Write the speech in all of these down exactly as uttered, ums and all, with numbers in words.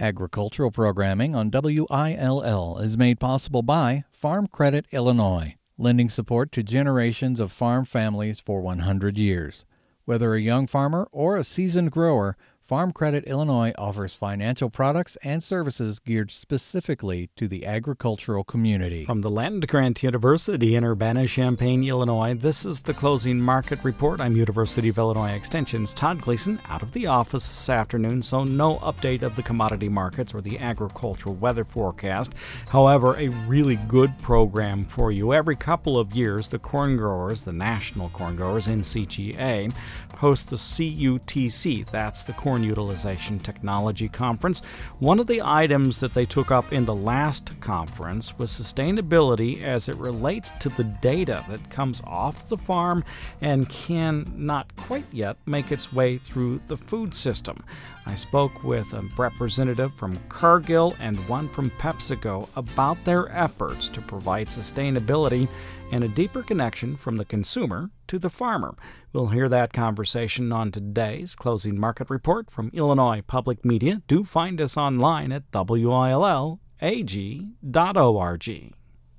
Agricultural programming on W I L L is made possible by Farm Credit Illinois, lending support to generations of farm families for one hundred years. Whether a young farmer or a seasoned grower, Farm Credit Illinois offers financial products and services geared specifically to the agricultural community. From the Land-Grant University in Urbana-Champaign, Illinois, this is the Closing Market Report. I'm University of Illinois Extension's Todd Gleason, out of the office this afternoon, so no update of the commodity markets or the agricultural weather forecast. However, a really good program for you. Every couple of years, the corn growers, the National Corn Growers, N C G A, host the C U T C. That's the Corn Utilization Technology Conference. One of the items that they took up in the last conference was sustainability as it relates to the data that comes off the farm and can not quite yet make its way through the food system. I spoke with a representative from Cargill and one from PepsiCo about their efforts to provide sustainability and a deeper connection from the consumer to the farmer. We'll hear that conversation on today's Closing Market Report from Illinois Public Media. Do find us online at W I L L A G dot org.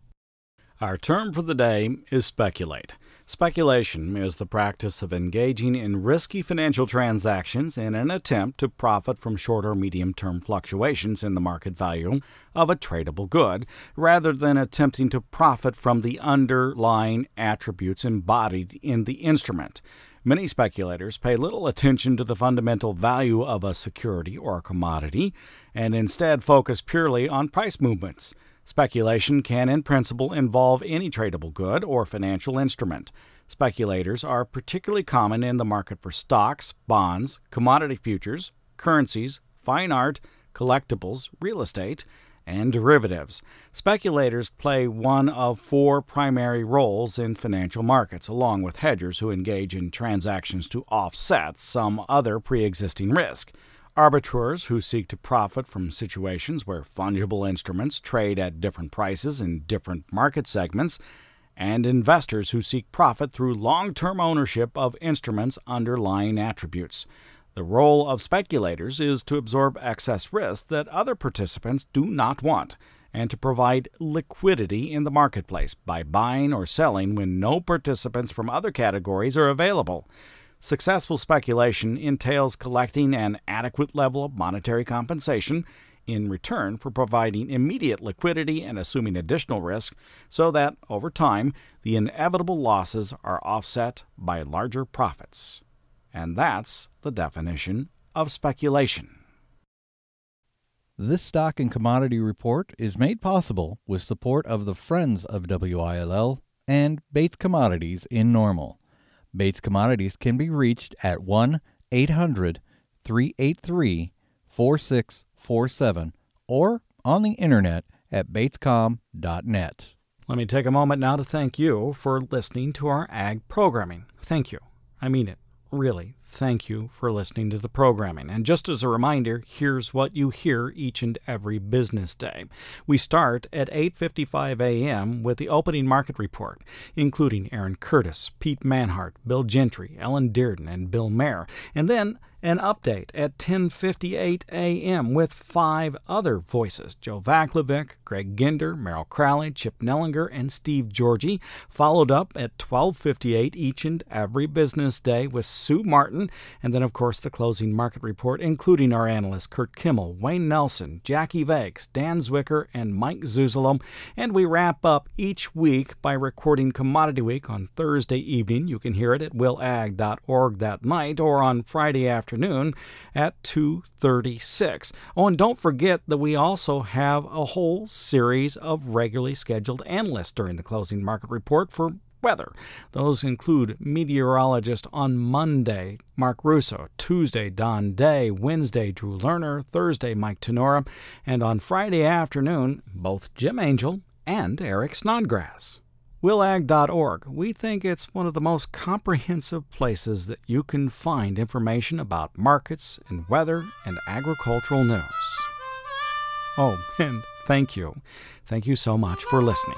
Our term for the day is speculate. Speculation is the practice of engaging in risky financial transactions in an attempt to profit from short or medium-term fluctuations in the market value of a tradable good, rather than attempting to profit from the underlying attributes embodied in the instrument. Many speculators pay little attention to the fundamental value of a security or a commodity, and instead focus purely on price movements. Speculation can, in principle, involve any tradable good or financial instrument. Speculators are particularly common in the market for stocks, bonds, commodity futures, currencies, fine art, collectibles, real estate, and derivatives. Speculators play one of four primary roles in financial markets, along with hedgers who engage in transactions to offset some other pre-existing risk. Arbitrators who seek to profit from situations where fungible instruments trade at different prices in different market segments, and investors who seek profit through long-term ownership of instruments' underlying attributes. The role of speculators is to absorb excess risk that other participants do not want, and to provide liquidity in the marketplace by buying or selling when no participants from other categories are available. Successful speculation entails collecting an adequate level of monetary compensation in return for providing immediate liquidity and assuming additional risk, so that, over time, the inevitable losses are offset by larger profits. And that's the definition of speculation. This stock and commodity report is made possible with support of the Friends of W I L L and Bates Commodities in Normal. Bates Commodities can be reached at one eight hundred three eight three four six four seven or on the internet at batescom dot net. Let me take a moment now to thank you for listening to our ag programming. Thank you. I mean it. Really, thank you for listening to the programming. And just as a reminder, here's what you hear each and every business day. We start at eight fifty-five a.m. with the opening market report, including Aaron Curtis, Pete Manhart, Bill Gentry, Ellen Dearden, and Bill Mayer. And then an update at ten fifty-eight a.m. with five other voices: Joe Vaklovic, Greg Ginder, Merrill Crowley, Chip Nellinger, and Steve Georgie, followed up at twelve fifty-eight each and every business day with Sue Martin, and then, of course, the closing market report, including our analysts Kurt Kimmel, Wayne Nelson, Jackie Vakes, Dan Zwicker, and Mike Zuzolo. And we wrap up each week by recording Commodity Week on Thursday evening. You can hear it at will ag dot org that night, or on Friday afternoon afternoon at two thirty-six. Oh, and don't forget that we also have a whole series of regularly scheduled analysts during the closing market report for weather. Those include meteorologist on Monday, Mark Russo, Tuesday, Don Day, Wednesday, Drew Lerner, Thursday, Mike Tenora, and on Friday afternoon, both Jim Angel and Eric Snodgrass. will ag dot org. We think it's one of the most comprehensive places that you can find information about markets and weather and agricultural news. Oh, and thank you. Thank you so much for listening.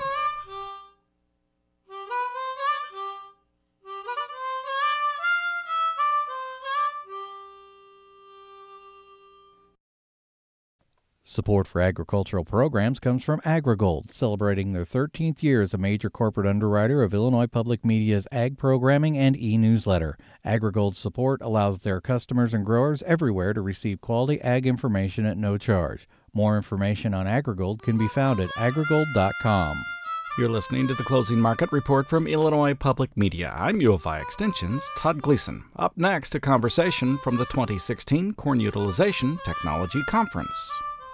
Support for agricultural programs comes from AgriGold, celebrating their thirteenth year as a major corporate underwriter of Illinois Public Media's ag programming and e-newsletter. AgriGold's support allows their customers and growers everywhere to receive quality ag information at no charge. More information on AgriGold can be found at agrigold dot com. You're listening to the Closing Market Report from Illinois Public Media. I'm U of I Extension's Todd Gleason. Up next, a conversation from the twenty sixteen Corn Utilization Technology Conference.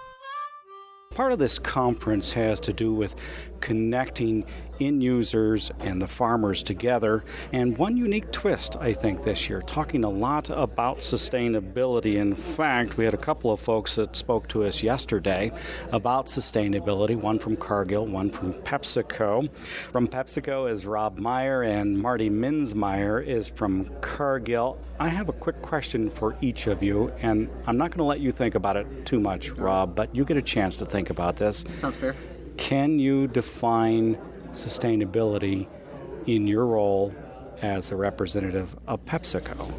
Part of this conference has to do with connecting end users and the farmers together, and one unique twist, I think, this year, talking a lot about sustainability. In fact, we had a couple of folks that spoke to us yesterday about sustainability, one from Cargill, one from PepsiCo. From PepsiCo is Rob Meyer, and Marty Minzmeyer is from Cargill. I have a quick question for each of you, and I'm not going to let you think about it too much, Rob, but you get a chance to think about this. Sounds fair. Can you define sustainability in your role as a representative of PepsiCo?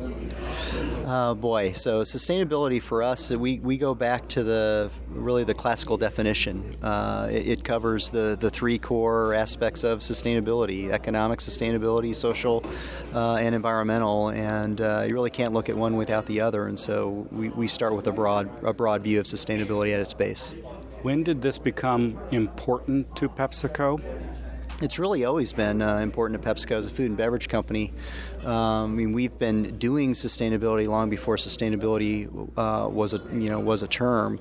Oh boy, so sustainability for us, we, we go back to the really the classical definition. Uh, it, it covers the, the three core aspects of sustainability: economic sustainability, social, uh, and environmental. And uh, you really can't look at one without the other. And so we, we start with a broad a broad view of sustainability at its base. When did this become important to PepsiCo? It's really always been uh, important to PepsiCo as a food and beverage company. Um, I mean, we've been doing sustainability long before sustainability uh, was a you know was a term.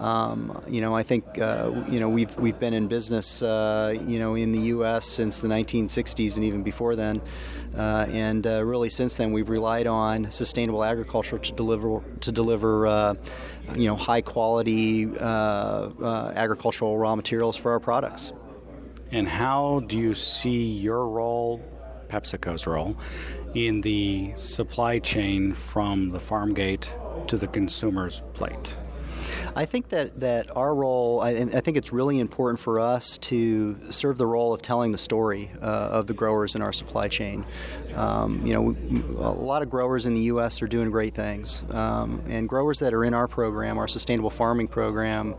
Um, you know, I think uh, you know we've we've been in business uh, you know in the U S since the nineteen sixties and even before then, uh, and uh, really since then we've relied on sustainable agriculture to deliver to deliver uh, you know high quality uh, uh, agricultural raw materials for our products. And how do you see your role, PepsiCo's role, in the supply chain from the farm gate to the consumer's plate? I think that, that our role, I, I think it's really important for us to serve the role of telling the story uh, of the growers in our supply chain. Um, you know, a lot of growers in the U S are doing great things, um, and growers that are in our program, our sustainable farming program,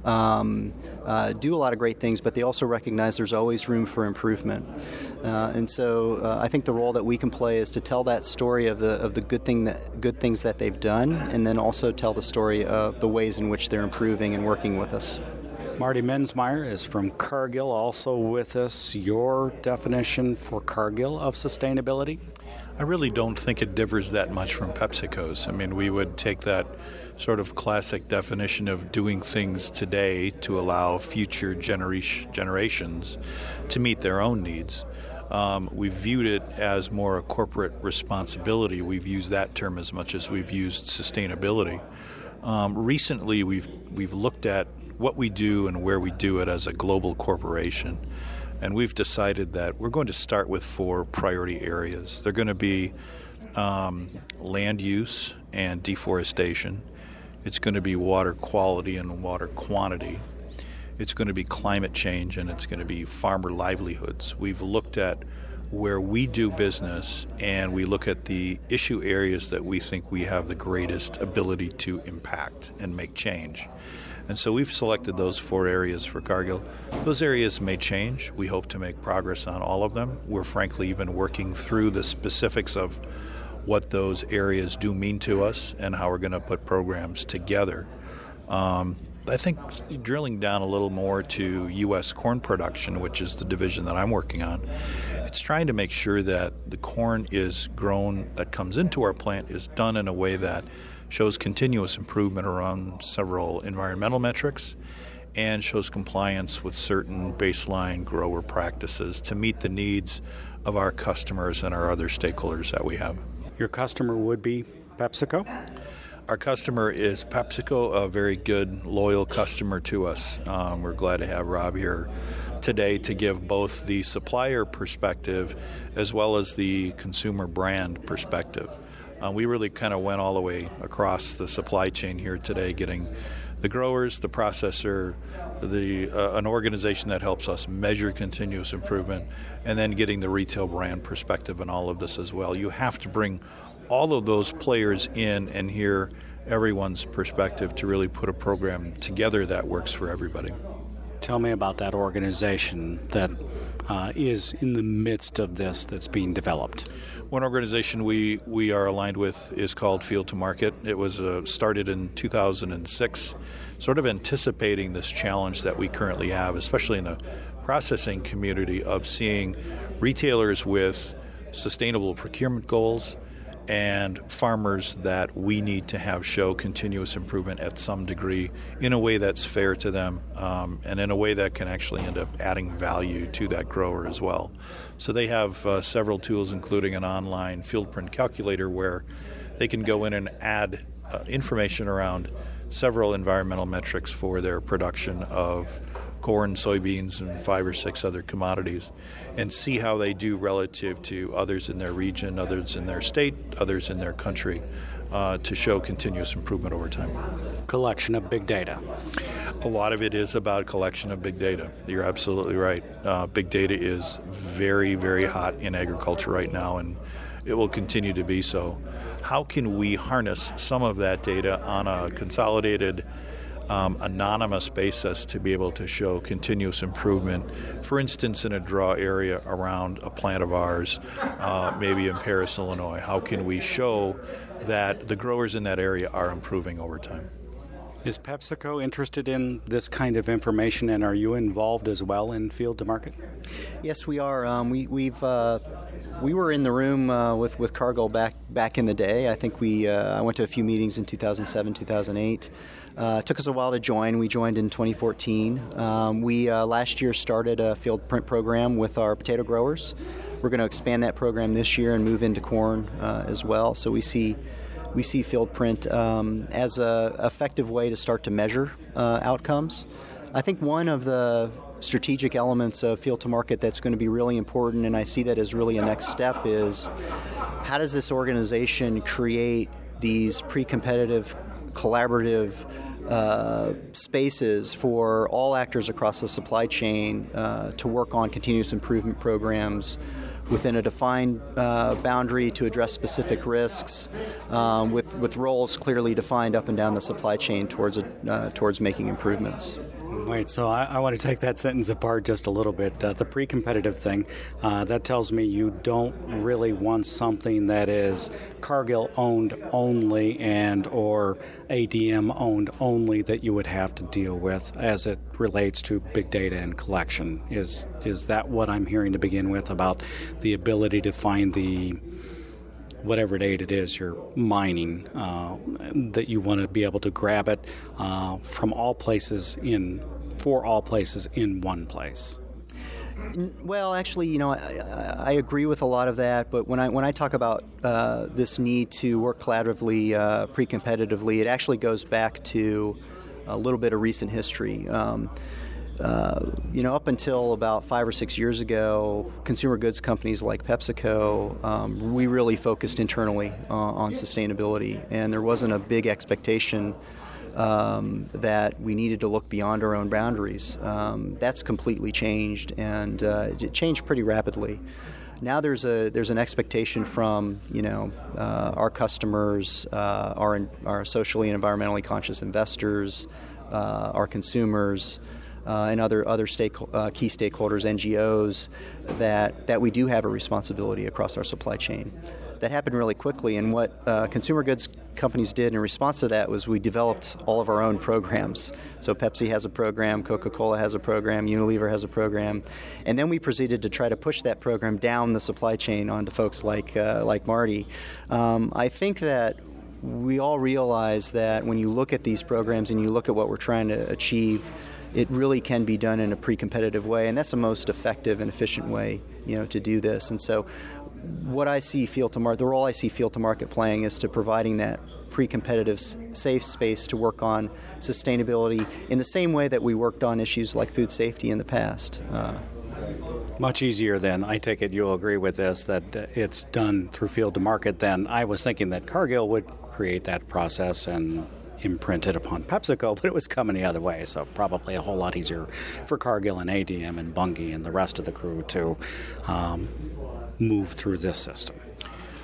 um, uh, do a lot of great things, but they also recognize there's always room for improvement. Uh, and so uh, I think the role that we can play is to tell that story of the of the good thing that good things that they've done, and then also tell the story of the ways in which they're improving and working with us. Marty Minzmeyer is from Cargill, also with us. Your definition for Cargill of sustainability? I really don't think it differs that much from PepsiCo's. I mean, we would take that sort of classic definition of doing things today to allow future genera- generations to meet their own needs. Um, we've viewed it as more a corporate responsibility. We've used that term as much as we've used sustainability. Um, recently, we've we've looked at what we do and where we do it as a global corporation, and we've decided that we're going to start with four priority areas. They're going to be um, land use and deforestation. It's going to be water quality and water quantity. It's going to be climate change, and it's going to be farmer livelihoods. We've looked at where we do business, and we look at the issue areas that we think we have the greatest ability to impact and make change. And so we've selected those four areas for Cargill. Those areas may change. We hope to make progress on all of them. We're frankly even working through the specifics of what those areas do mean to us and how we're going to put programs together. Um, I think drilling down a little more to U S corn production, which is the division that I'm working on, it's trying to make sure that the corn is grown that comes into our plant is done in a way that shows continuous improvement around several environmental metrics and shows compliance with certain baseline grower practices to meet the needs of our customers and our other stakeholders that we have. Your customer would be PepsiCo? Our customer is PepsiCo, a very good, loyal customer to us. Um, we're glad to have Rob here today to give both the supplier perspective as well as the consumer brand perspective. Uh, we really kind of went all the way across the supply chain here today, getting the growers, the processor, the uh, an organization that helps us measure continuous improvement, and then getting the retail brand perspective in all of this as well. You have to bring all of those players in and hear everyone's perspective to really put a program together that works for everybody. Tell me about that organization that uh, is in the midst of this that's being developed. One organization we, we are aligned with is called Field to Market. It was uh, started in two thousand six, sort of anticipating this challenge that we currently have, especially in the processing community, of seeing retailers with sustainable procurement goals and farmers that we need to have show continuous improvement at some degree in a way that's fair to them, um, and in a way that can actually end up adding value to that grower as well. So they have uh, several tools, including an online field print calculator where they can go in and add uh, information around several environmental metrics for their production of corn, soybeans, and five or six other commodities, and see how they do relative to others in their region, others in their state, others in their country, uh, to show continuous improvement over time. Collection of big data. A lot of it is about collection of big data. You're absolutely right. Uh, big data is very, very hot in agriculture right now, and it will continue to be so. How can we harness some of that data on a consolidated Um, anonymous basis to be able to show continuous improvement, for instance, in a draw area around a plant of ours, uh, maybe in Paris, Illinois? How can we show that the growers in that area are improving over time? Is PepsiCo interested in this kind of information, and are you involved as well in Field to Market? Yes, we are. Um, we, we've uh, we were in the room uh, with with Cargill back back in the day. I think we uh, I went to a few meetings in two thousand seven, two thousand eight. Uh, it took us a while to join. We joined in twenty fourteen. Um, we uh, last year started a field print program with our potato growers. We're going to expand that program this year and move into corn uh, as well. So we see. We see field print um, as an effective way to start to measure uh, outcomes. I think one of the strategic elements of Field to Market that's going to be really important, and I see that as really a next step, is how does this organization create these pre-competitive, collaborative uh, spaces for all actors across the supply chain uh, to work on continuous improvement programs within a defined uh, boundary to address specific risks, um, with, with roles clearly defined up and down the supply chain towards a, uh, towards making improvements. Wait, so I, I want to take that sentence apart just a little bit. Uh, the pre-competitive thing, uh, that tells me you don't really want something that is Cargill-owned only and or A D M-owned only that you would have to deal with as it relates to big data and collection. Is is that what I'm hearing to begin with about the ability to find the whatever data it is you're mining, uh, that you want to be able to grab it uh, from all places in, for all places in one place? Well, actually, you know, I, I agree with a lot of that, but when I when I talk about uh, this need to work collaboratively, uh, pre-competitively, it actually goes back to a little bit of recent history. Um, Uh, you know, up until about five or six years ago, consumer goods companies like PepsiCo, um, we really focused internally uh, on sustainability, and there wasn't a big expectation um, that we needed to look beyond our own boundaries. Um, that's completely changed, and uh, it changed pretty rapidly. Now there's a there's an expectation from you know uh, our customers, uh, our our socially and environmentally conscious investors, uh, our consumers. Uh, and other other stake, uh, key stakeholders, N G Os, that, that we do have a responsibility across our supply chain. That happened really quickly, and what uh, consumer goods companies did in response to that was we developed all of our own programs. So Pepsi has a program, Coca-Cola has a program, Unilever has a program, and then we proceeded to try to push that program down the supply chain onto folks like uh, like Marty. Um, I think that we all realize that when you look at these programs and you look at what we're trying to achieve, it really can be done in a pre-competitive way, and that's the most effective and efficient way, you know, to do this. And so, what I see Field to Market, the role I see Field to Market playing is to providing that pre-competitive, safe space to work on sustainability in the same way that we worked on issues like food safety in the past. Uh, Much easier then, I take it you'll agree with this, that it's done through Field to Market than I was thinking that Cargill would create that process and imprinted upon PepsiCo, but it was coming the other way, so probably a whole lot easier for Cargill and A D M and Bunge and the rest of the crew to um, move through this system.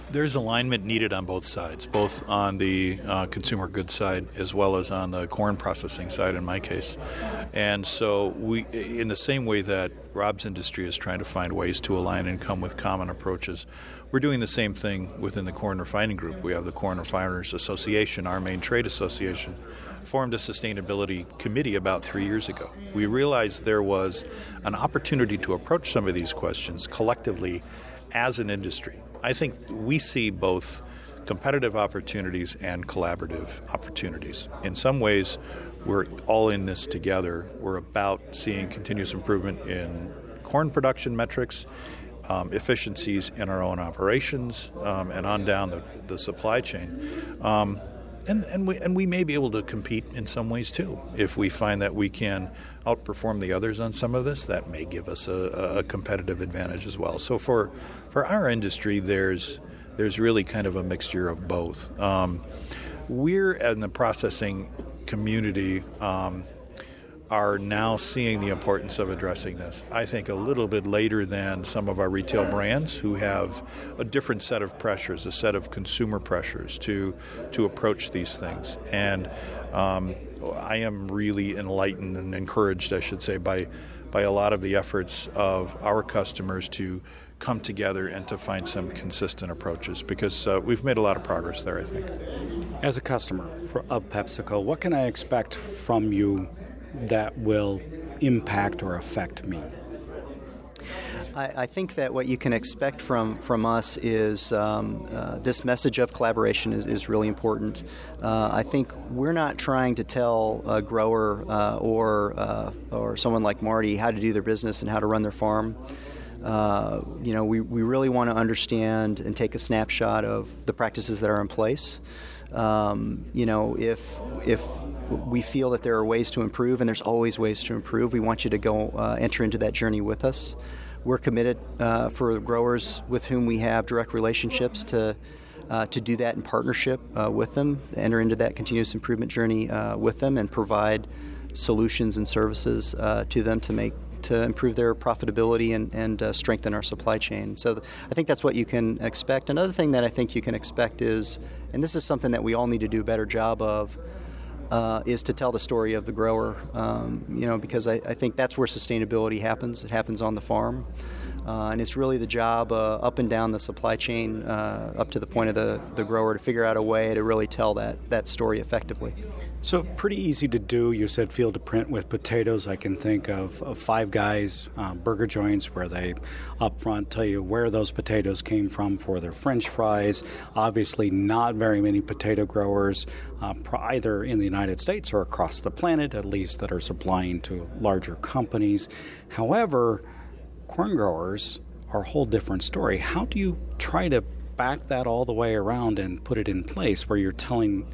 There's alignment needed on both sides, both on the uh, consumer goods side as well as on the corn processing side in my case. And so we, in the same way that Rob's industry is trying to find ways to align and come with common approaches, we're doing the same thing within the Corn Refining Group. We have the Corn Refiners Association, our main trade association, formed a sustainability committee about three years ago. We realized there was an opportunity to approach some of these questions collectively as an industry. I think we see both competitive opportunities and collaborative opportunities. In some ways, we're all in this together. We're about seeing continuous improvement in corn production metrics, um, efficiencies in our own operations, um, and on down the, the supply chain. Um, and, and, we, and we may be able to compete in some ways too. If we find that we can outperform the others on some of this, that may give us a, a competitive advantage as well. So for For our industry, there's there's really kind of a mixture of both. Um, we're in the processing community um, are now seeing the importance of addressing this. I think a little bit later than some of our retail brands who have a different set of pressures, a set of consumer pressures to to approach these things. And um, I am really enlightened and encouraged, I should say, by by a lot of the efforts of our customers to come together and to find some consistent approaches, because uh, we've made a lot of progress there, I think. As a customer for, of PepsiCo, what can I expect from you that will impact or affect me? I, I think that what you can expect from, from us is um, uh, this message of collaboration is, is really important. Uh, I think we're not trying to tell a grower uh, or uh, or someone like Marty how to do their business and how to run their farm. Uh, you know, we, we really want to understand and take a snapshot of the practices that are in place. Um, you know, if if we feel that there are ways to improve, and there's always ways to improve, we want you to go uh, enter into that journey with us. We're committed uh, for growers with whom we have direct relationships to uh, to do that in partnership uh, with them, enter into that continuous improvement journey uh, with them, and provide solutions and services uh, to them to make to improve their profitability and, and uh, strengthen our supply chain. So th- I think that's what you can expect. Another thing that I think you can expect is, and this is something that we all need to do a better job of, uh, is to tell the story of the grower, um, you know, because I, I think that's where sustainability happens. It happens on the farm. Uh, and it's really the job uh, up and down the supply chain, uh, up to the point of the, the grower, to figure out a way to really tell that, that story effectively. So pretty easy to do. You said field to print with potatoes. I can think of, of Five Guys uh, burger joints where they up front tell you where those potatoes came from for their French fries. Obviously not very many potato growers uh, either in the United States or across the planet, at least, that are supplying to larger companies. However, corn growers are a whole different story. How do you try to back that all the way around and put it in place where you're telling...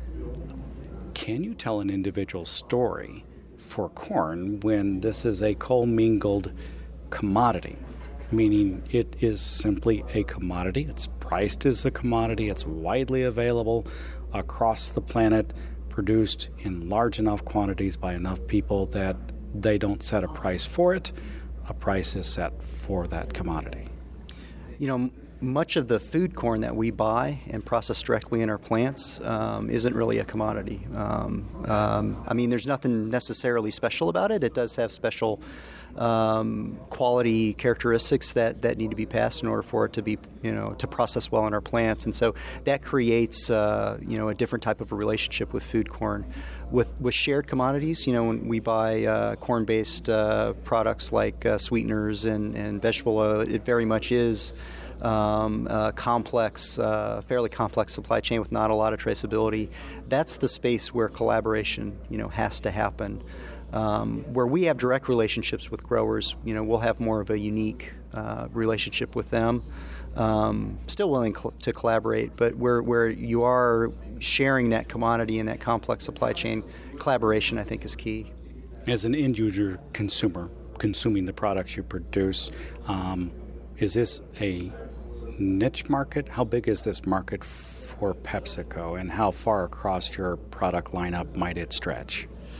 Can you tell an individual story for corn when this is a commingled commodity, meaning it is simply a commodity, it's priced as a commodity, it's widely available across the planet, produced in large enough quantities by enough people that they don't set a price for it, a price is set for that commodity? You know, much of the food corn that we buy and process directly in our plants um, isn't really a commodity. Um, um, I mean, there's nothing necessarily special about it. It does have special um, quality characteristics that, that need to be passed in order for it to be, you know, to process well in our plants. And so that creates, uh, you know, a different type of a relationship with food corn. With with shared commodities, you know, when we buy uh, corn-based uh, products like uh, sweeteners and, and vegetable oil, it very much is Um, uh, complex, uh, fairly complex supply chain with not a lot of traceability. That's the space where collaboration, you know, has to happen. Um, where we have direct relationships with growers, you know, we'll have more of a unique uh, relationship with them. Um, still willing cl- to collaborate, but where where you are sharing that commodity and that complex supply chain, collaboration, I think, is key. As an end user consumer consuming the products you produce, um, is this a niche market? How big is this market for PepsiCo, and how far across your product lineup might it stretch?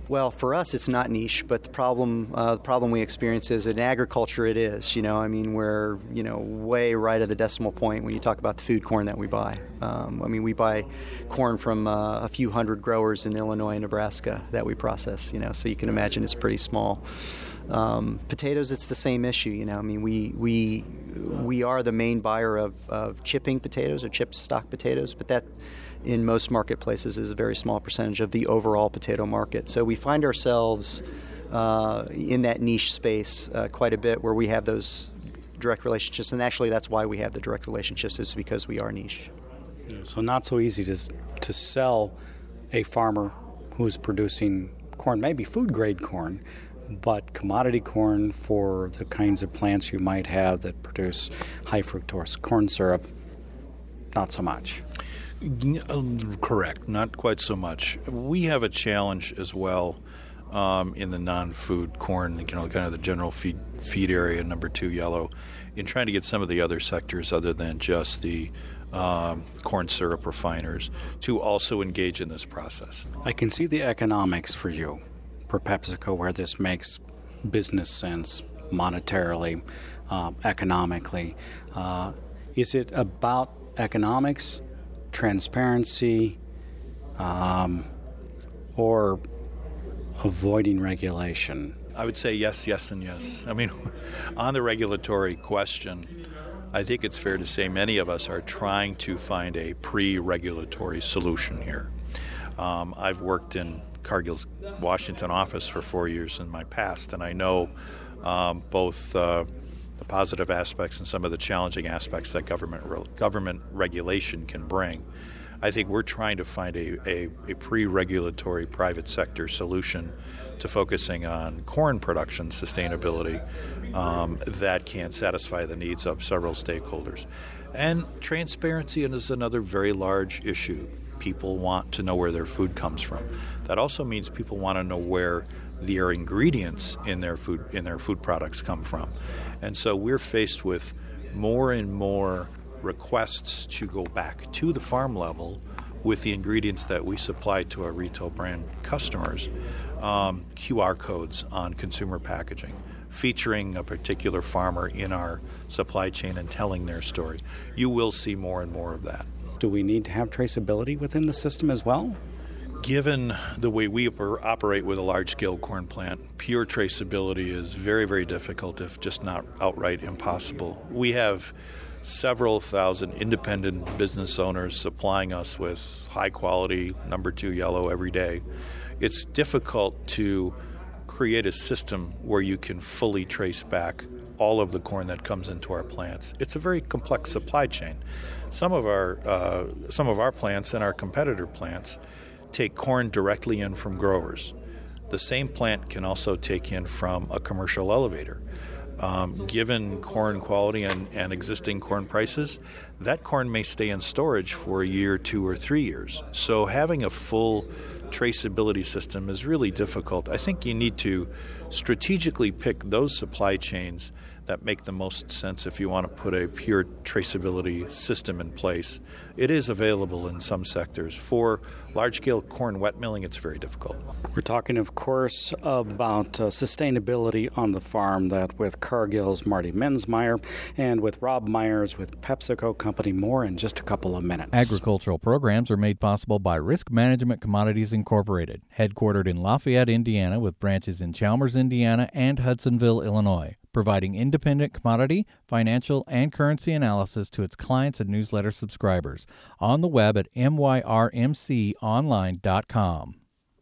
Well, for us, it's not niche, but the problem uh, the problem we experience is in agriculture it is. You know, I mean, we're, you know, way right at the decimal point when you talk about the food corn that we buy. Um, I mean, we buy corn from uh, a few hundred growers in Illinois and Nebraska that we process, you know, so you can imagine it's pretty small. Um, potatoes, it's the same issue, you know. I mean, we we we are the main buyer of, of chipping potatoes or chip stock potatoes, but that in most marketplaces is a very small percentage of the overall potato market. So we find ourselves uh, in that niche space uh, quite a bit where we have those direct relationships, and actually that's why we have the direct relationships, is because we are niche. So not so easy to to sell a farmer who's producing corn, maybe food grade corn, but commodity corn for the kinds of plants you might have that produce high fructose corn syrup, not so much. Correct, not quite so much. We have a challenge as well um, in the non-food corn, you know, kind of the general feed feed area, number two yellow, in trying to get some of the other sectors other than just the um, corn syrup refiners to also engage in this process. I can see the economics for you, for PepsiCo, where this makes business sense monetarily, uh, economically. Uh, is it about economics, transparency, um, or avoiding regulation? I would say yes, yes, and yes. I mean, on the regulatory question, I think it's fair to say many of us are trying to find a pre-regulatory solution here. Um, I've worked in Cargill's Washington office for four years in my past, and I know um, both uh, the positive aspects and some of the challenging aspects that government re- government regulation can bring. I think we're trying to find a, a, a pre-regulatory private sector solution to focusing on corn production sustainability um, that can satisfy the needs of several stakeholders. And transparency is another very large issue. People want to know where their food comes from. That also means people want to know where their ingredients in their food in their food products come from. And so we're faced with more and more requests to go back to the farm level with the ingredients that we supply to our retail brand customers, um, Q R codes on consumer packaging, featuring a particular farmer in our supply chain and telling their story. You will see more and more of that. Do we need to have traceability within the system as well? Given the way we operate with a large-scale corn plant, pure traceability is very, very difficult, if just not outright impossible. We have several thousand independent business owners supplying us with high-quality number two yellow every day. It's difficult to create a system where you can fully trace back all of the corn that comes into our plants. It's a very complex supply chain. Some of our uh, some of our plants and our competitor plants take corn directly in from growers. The same plant can also take in from a commercial elevator. Um, given corn quality and, and existing corn prices, that corn may stay in storage for a year, two, or three years. So having a full traceability system is really difficult. I think you need to strategically pick those supply chains that make the most sense if you want to put a pure traceability system in place. It is available in some sectors. For large-scale corn wet milling, it's very difficult. We're talking, of course, about uh, sustainability on the farm, that with Cargill's Marty Mensmeyer and with Rob Myers with PepsiCo Company. More in just a couple of minutes. Agricultural programs are made possible by Risk Management Commodities Incorporated, headquartered in Lafayette, Indiana, with branches in Chalmers, Indiana, and Hudsonville, Illinois, providing independent commodity, financial, and currency analysis to its clients and newsletter subscribers. On the web at m y r m c online dot com.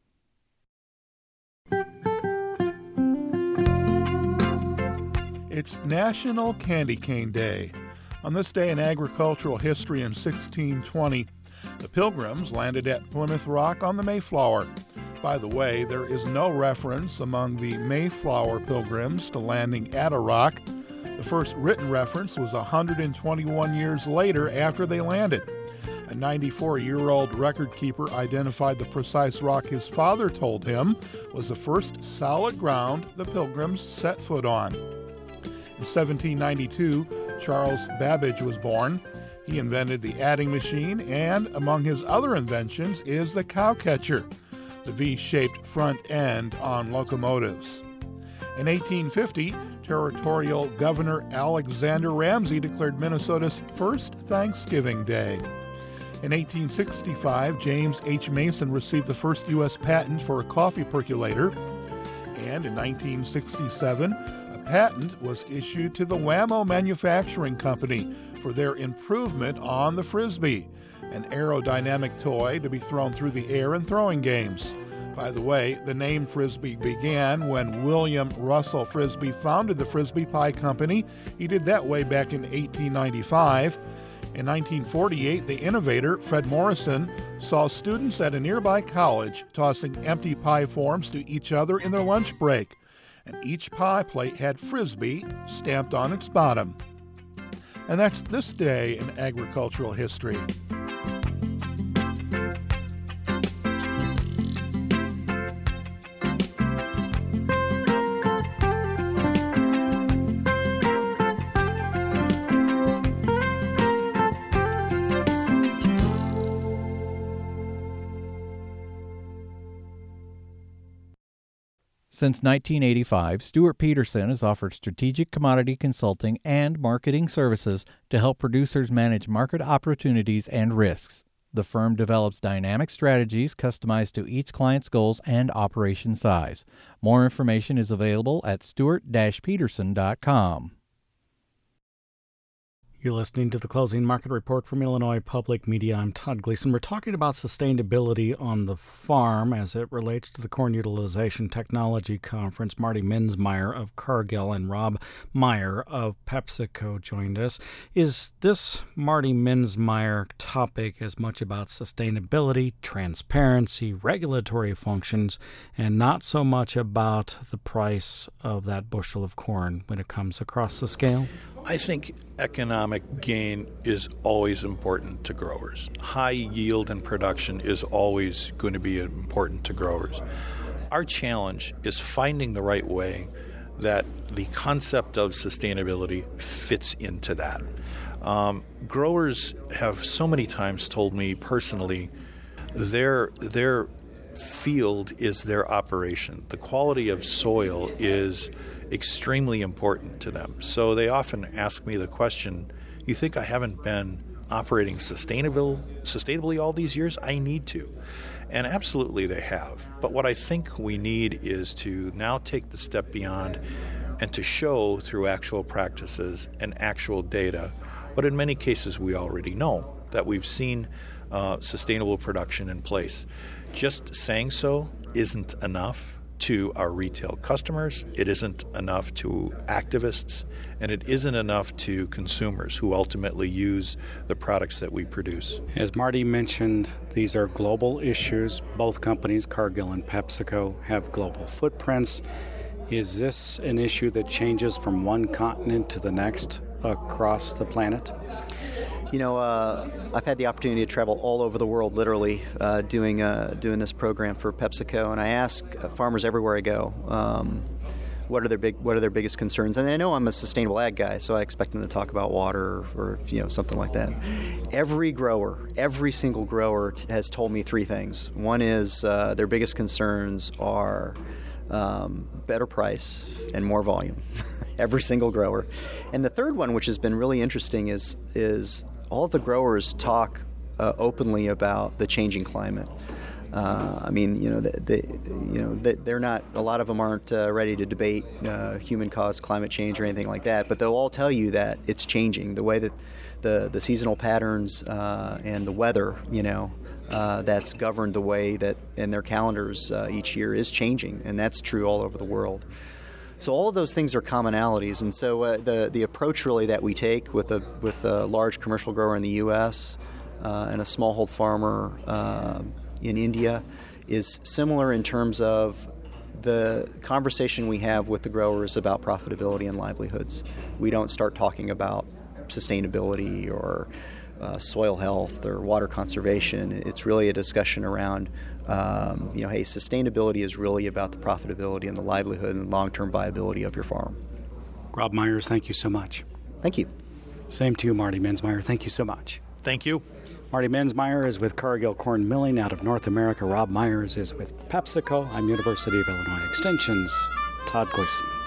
It's National Candy Cane Day. On this day in agricultural history in sixteen twenty, the Pilgrims landed at Plymouth Rock on the Mayflower. By the way, there is no reference among the Mayflower Pilgrims to landing at a rock. The first written reference was one hundred twenty-one years later after they landed. A ninety-four-year-old record keeper identified the precise rock his father told him was the first solid ground the Pilgrims set foot on. In seventeen ninety-two, Charles Babbage was born. He invented the adding machine, and among his other inventions is the cow catcher. the V-shaped front end on locomotives. In eighteen fifty, Territorial Governor Alexander Ramsey declared Minnesota's first Thanksgiving Day. In eighteen sixty-five, James H. Mason received the first U S patent for a coffee percolator. And in nineteen sixty-seven, a patent was issued to the Wham-O Manufacturing Company for their improvement on the Frisbee, an aerodynamic toy to be thrown through the air in throwing games. By the way, the name Frisbee began when William Russell Frisbee founded the Frisbee Pie Company. He did that way back in eighteen ninety-five. In nineteen forty-eight, the innovator, Fred Morrison, saw students at a nearby college tossing empty pie forms to each other in their lunch break, and each pie plate had Frisbee stamped on its bottom. And that's this day in agricultural history. Since nineteen eighty-five, Stewart Peterson has offered strategic commodity consulting and marketing services to help producers manage market opportunities and risks. The firm develops dynamic strategies customized to each client's goals and operation size. More information is available at stewart dash peterson dot com. You're listening to the Closing Market Report from Illinois Public Media. I'm Todd Gleason. We're talking about sustainability on the farm as it relates to the Corn Utilization Technology Conference. Marty Minzmeyer of Cargill and Rob Meyer of PepsiCo joined us. Is this Marty Minzmeyer topic as much about sustainability, transparency, regulatory functions, and not so much about the price of that bushel of corn when it comes across the scale? I think economic gain is always important to growers. High yield and production is always going to be important to growers. Our challenge is finding the right way that the concept of sustainability fits into that. Um, growers have so many times told me personally their their field is their operation. The quality of soil is extremely important to them. So they often ask me the question, you think I haven't been operating sustainable, sustainably all these years? I need to. And absolutely they have. But what I think we need is to now take the step beyond and to show through actual practices and actual data what in many cases we already know, that we've seen uh, sustainable production in place. Just saying so isn't enough to our retail customers, it isn't enough to activists, and it isn't enough to consumers who ultimately use the products that we produce. As Marty mentioned, these are global issues. Both companies, Cargill and PepsiCo, have global footprints. Is this an issue that changes from one continent to the next across the planet? You know, uh, I've had the opportunity to travel all over the world, literally, uh, doing uh, doing this program for PepsiCo, and I ask farmers everywhere I go, um, what are their big, what are their biggest concerns? And I know I'm a sustainable ag guy, so I expect them to talk about water or you know something like that. Every grower, every single grower t- has told me three things. One is uh, their biggest concerns are um, better price and more volume. Every single grower, and the third one, which has been really interesting, is is all of the growers talk uh, openly about the changing climate. Uh, I mean, you know, they, they, you know, they, they're not. A lot of them aren't uh, ready to debate uh, human-caused climate change or anything like that. But they'll all tell you that it's changing. The way that the the seasonal patterns uh, and the weather, you know, uh, that's governed the way that in their calendars uh, each year is changing, and that's true all over the world. So all of those things are commonalities, and so uh, the the approach really that we take with a with a large commercial grower in the U S uh, and a smallhold farmer uh, in India is similar in terms of the conversation we have with the growers about profitability and livelihoods. We don't start talking about sustainability or uh, soil health or water conservation. It's really a discussion around Um, you know, hey, sustainability is really about the profitability and the livelihood and long-term viability of your farm. Rob Myers, thank you so much. Thank you. Same to you, Marty Minzmeyer. Thank you so much. Thank you. Marty Mensmeyer is with Cargill Corn Milling out of North America. Rob Myers is with PepsiCo. I'm University of Illinois Extension's Todd Gleason.